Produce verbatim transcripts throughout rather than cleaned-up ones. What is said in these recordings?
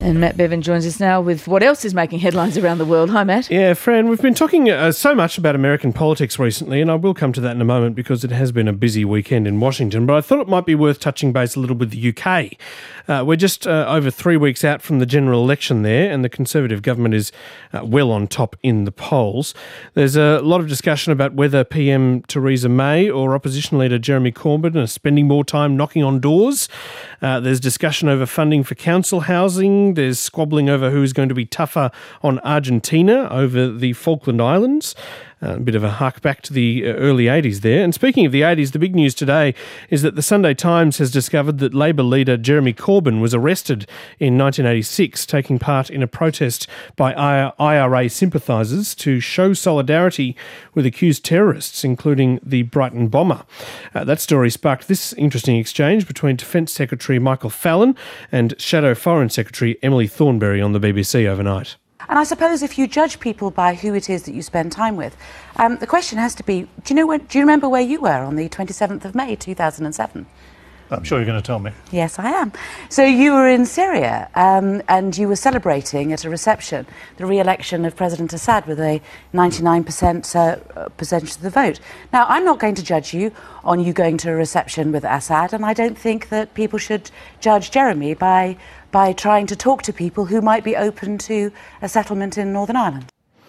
And Matt Bevan joins us now with what else is making headlines around the world. Hi, Matt. Yeah, Fran, we've been talking uh, so much about American politics recently, and I will come to that in a moment because it has been a busy weekend in Washington, but I thought it might be worth touching base a little with the U K. Uh, we're just uh, over three weeks out from the general election there, and the Conservative government is uh, well on top in the polls. There's a lot of discussion about whether P M Theresa May or opposition leader Jeremy Corbyn are spending more time knocking on doors. Uh, there's discussion over funding for council housing. There's squabbling over who's going to be tougher on Argentina over the Falkland Islands. Uh, a bit of a hark back to the early eighties there. And speaking of the eighties, the big news today is that the Sunday Times has discovered that Labor leader Jeremy Corbyn was arrested in nineteen eighty-six, taking part in a protest by I R A sympathisers to show solidarity with accused terrorists, including the Brighton bomber. Uh, that story sparked this interesting exchange between Defence Secretary Michael Fallon and Shadow Foreign Secretary Emily Thornberry on the B B C overnight. And I suppose if you judge people by who it is that you spend time with, um, the question has to be, do you know where, do you remember where you were on the twenty-seventh of May two thousand seven? I'm sure you're going to tell me. Yes, I am. So you were in Syria um, and you were celebrating at a reception the re-election of President Assad with a ninety-nine percent uh, percentage of the vote. Now, I'm not going to judge you on you going to a reception with Assad, and I don't think that people should judge Jeremy by, by trying to talk to people who might be open to a settlement in Northern Ireland.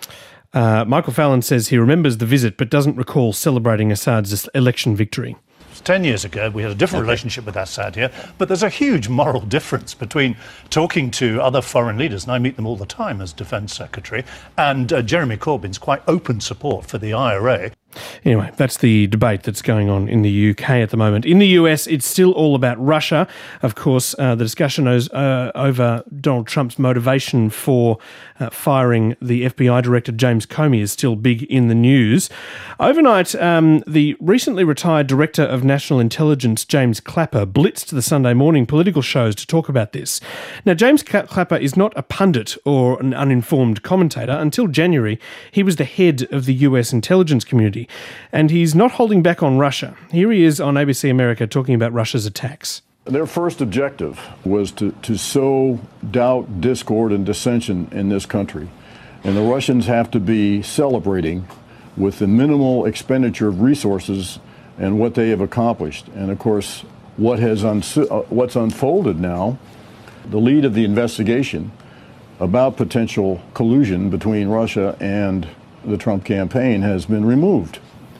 Uh, Michael Fallon says he remembers the visit but doesn't recall celebrating Assad's election victory. Ten years ago, we had a different relationship with Assad here, but there's a huge moral difference between talking to other foreign leaders, and I meet them all the time as Defence Secretary, and uh, Jeremy Corbyn's quite open support for the I R A. Anyway, that's the debate that's going on in the U K at the moment. In the U S, it's still all about Russia. Of course, uh, the discussion is, uh, over Donald Trump's motivation for uh, firing the F B I director James Comey is still big in the news. Overnight, um, the recently retired Director of National Intelligence, James Clapper, blitzed the Sunday morning political shows to talk about this. Now, James Clapper is not a pundit or an uninformed commentator. Until January, he was the head of the U S intelligence community. And he's not holding back on Russia. Here he is on A B C America talking about Russia's attacks. Their first objective was to, to sow doubt, discord, and dissension in this country. And the Russians have to be celebrating with the minimal expenditure of resources and what they have accomplished. And of course, what has unsu- uh, what's unfolded now, the lead of the investigation about potential collusion between Russia and the Trump campaign has been removed.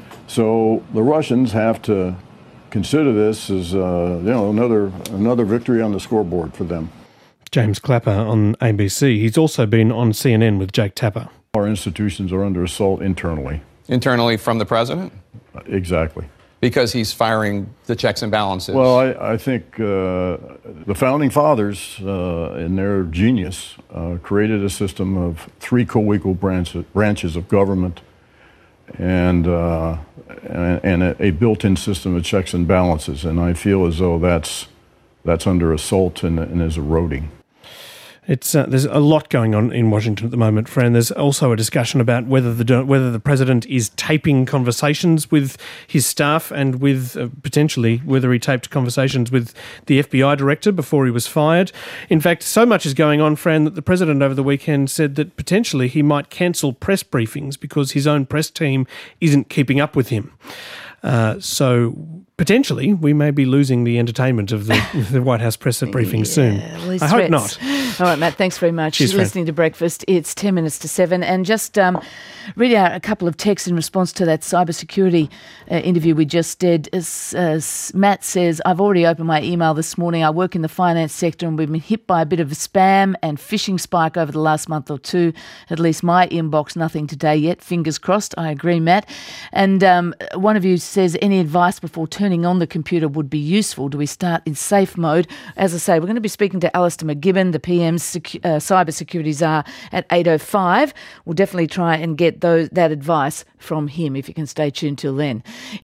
So the Russians have to consider this as uh, you know another another victory on the scoreboard for them. James Clapper on A B C. He's also been on C N N with Jake Tapper. Our institutions are under assault internally. Internally from the president? Exactly. Because he's firing the checks and balances. Well, I, I think uh, the founding fathers, uh, in their genius, uh, created a system of three co-equal branches, branches of government and, uh, and, and a, a built-in system of checks and balances. And I feel as though that's, that's under assault and, and is eroding. It's uh, there's a lot going on in Washington at the moment, Fran. There's also a discussion about whether the whether the president is taping conversations with his staff and with uh, potentially whether he taped conversations with the F B I director before he was fired. In fact, so much is going on, Fran, that the president over the weekend said that potentially he might cancel press briefings because his own press team isn't keeping up with him. Uh, so potentially we may be losing the entertainment of the, the White House press briefing yeah, soon. I hope not. All right, Matt, thanks very much. Cheers, You're listening to Breakfast. It's ten minutes to seven. And just um, read out a couple of texts in response to that cybersecurity uh, interview we just did. As, as Matt says, I've already opened my email this morning. I work in the finance sector and we've been hit by a bit of a spam and phishing spike over the last month or two. At least my inbox, nothing today yet. Fingers crossed. I agree, Matt. And um, one of you says, any advice before turning on the computer would be useful? Do we start in safe mode? As I say, we're going to be speaking to Alistair McGibbon, the P M's secu- uh, cybersecurity czar, at eight oh five. We'll definitely try and get those that advice from him if you can stay tuned till then.